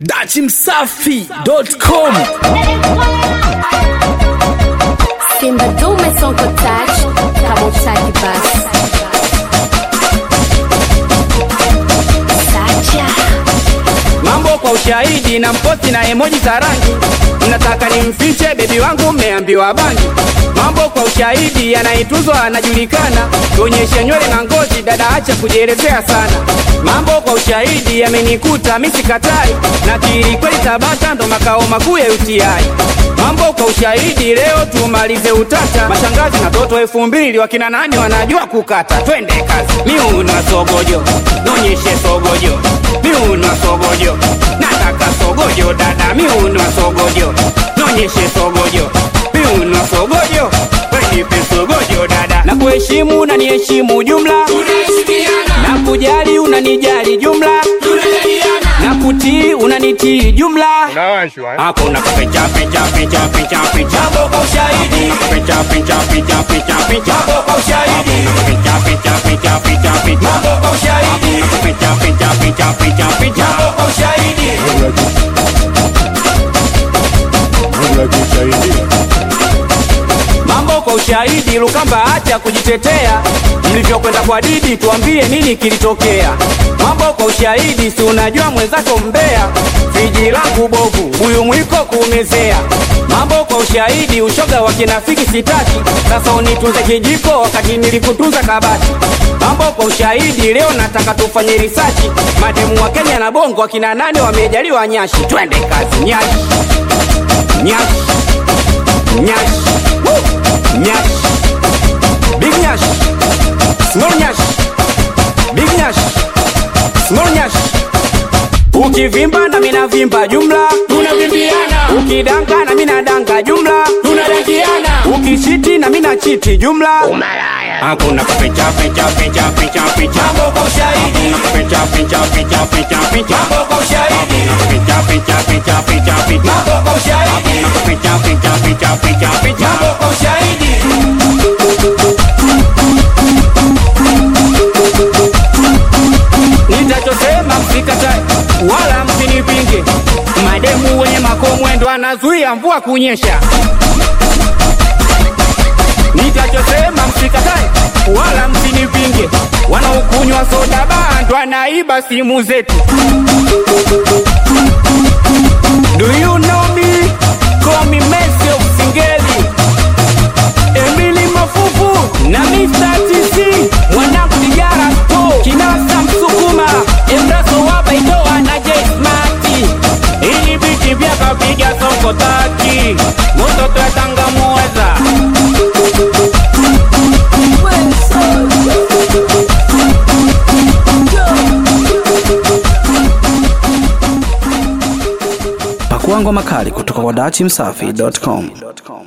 dachimsafi.com. Simba dume sonko touch kama utaki basi. Sacha Mambo kwa ushahidi na mposti na emoji za rangi. Mnataka nimfiche baby wangu mmeambiwa bangi. Mambo kwa ushahidi yanaituzwa anajulikana. Tuonyeshe nywele na ngozi dada acha kujielezea sana. Mambo kwa ushahidi yamenikuta mimi sikatai. Na kiri kweli Tabata ndo makao makuu ya UTI. Mambo kwa ushahidi leo tumalize utata. Mashangazi na toto 2000 wakina nani wanajua kukata. Twende kazi. Miuno sogojo. Nonyeshe sogojo. Miuno sogojo. Nataka sogojo dada miuno sogojo. Nonyeshe sogojo. Miuno sogojo. Wenipe sogojo dada. Na kuheshimu na niheshimu jumla. Tunaheshimiana. Na kujali unanijali jumla. Tunajaliana. Na kutii unanitii jumla. Unawashwa hapo na pecha pecha pecha pecha pecha. Mambo kwa ushahidi. Pecha pecha pecha pecha pecha. Mambo kwa ushahidi. Pecha pecha pecha pecha pecha. Mambo kwa ushahidi. Pecha pecha pecha pecha pecha. Mambo kwa ushahidi. Mambo kwa ushahidi. Lukamba acha kujitetea. Mlivyokwenda kwa Didi tuambie nini kilitokea. Mambo kwa ushahidi. Si unajua mwenzako mbea. Fiji langu bovu huyu mwiko kuumezea. Mambo kwa ushahidi. Ushoga wa kinafiki sitaki. Sasa unitunze kijiko wakati nilikutunza kabati. Mambo kwa ushahidi. Leo nataka tufanye risachi. Mademu wa Kenya na Bongo wakina nane wamejaliwa nyashi. Twende kazi nyashi. Nyashi. Nyashi. Woo! Nyashi. Big nyashi. Small nyashi. Big nyashi. Small nyashi. Ukivimba na mina vimba jumla. Tunavimbiana. Ukidanga na mina danga jumla. Tunadangiana. Ukichiti na mina chiti jumla. Umalaya. Hakuna kupecha pecha pecha pecha pecha. Mambo kwa ushahidi. Pecha pecha pecha pecha pecha. Mambo kwa ushahidi. Pecha pecha pecha pecha pecha. Mambo kwa ushahidi. Pecha pecha pecha pecha pecha. Mambo kwa ushahidi. Nitachosema msikatae wala msinipinge. Mademu wenye makomwe ndo anazuia mvua kunyesha. Nitachosema msikatae wala msinipinge. Wanaokunywa soda ndo anaiba simu zetu. Do you know me? Call me Messi of Singeli. Emily Mafufu na Mr. TC. Wanangu Dijara Sto Kinasa Msukuma Embraso wapa itoa na J-Smarty. Ili biti vya kapiga soko taki. Moto tuatanga muweza. Pakuangwa makali kutoka kwa dachimsafi.com.